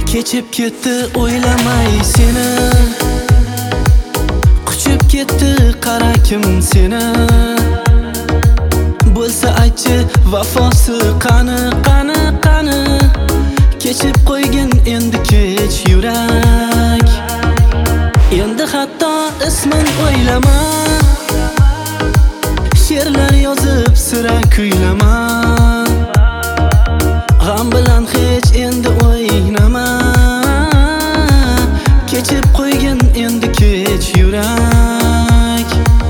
Kechib ketdi o'ylamay seni, quchib ketdi qara kim seni. Bo'lsa aytchi vafosi qani, qani, qani. Kechib qo'ygin endi kech yurak. Endi hatto ismin o'ylama, she'rlar yozib sira kuylama. G'am bilan hech endi o'ynama. Kechib qo'ygin endi kech yurak.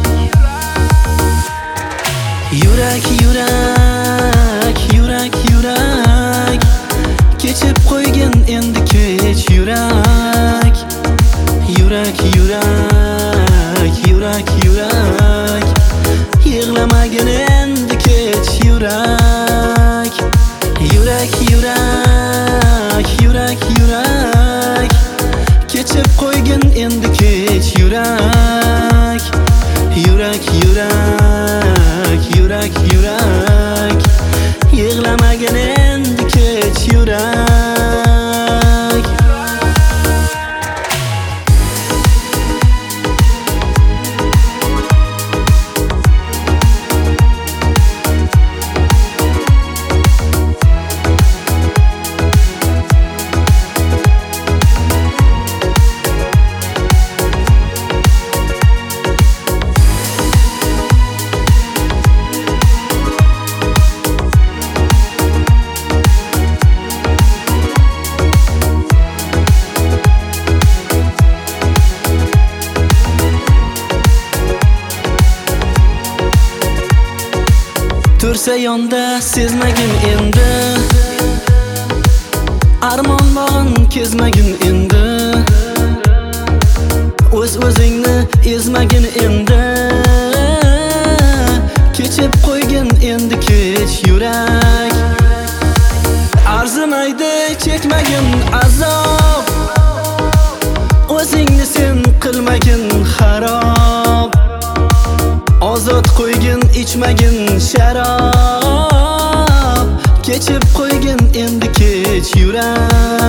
Yurak, yurak, yurak, yurak. Kechib qo'ygin endi kech yurak. Yurak, yurak, yurak, yurak. Yig'lamagin endi kech yurak. Yurak, yurak, yurak, yurak. Kechib qo'ygin endi kech yurak. Yurak, yurak, yurak, yurak. Yig'lamagin endi kech yurak. Tursa yonda sezmagin endi, armon bog'in kezmagin endi. O'z-o'zingni ezmagin endi. Kechib qo'ygin endi kech yurak. Arzimaydi chekmagin azob, o'zingni sen qilmagin xarob. Ozod qo'ygin ichmagin sharob. Kechib qo'ygin endi kech yurak.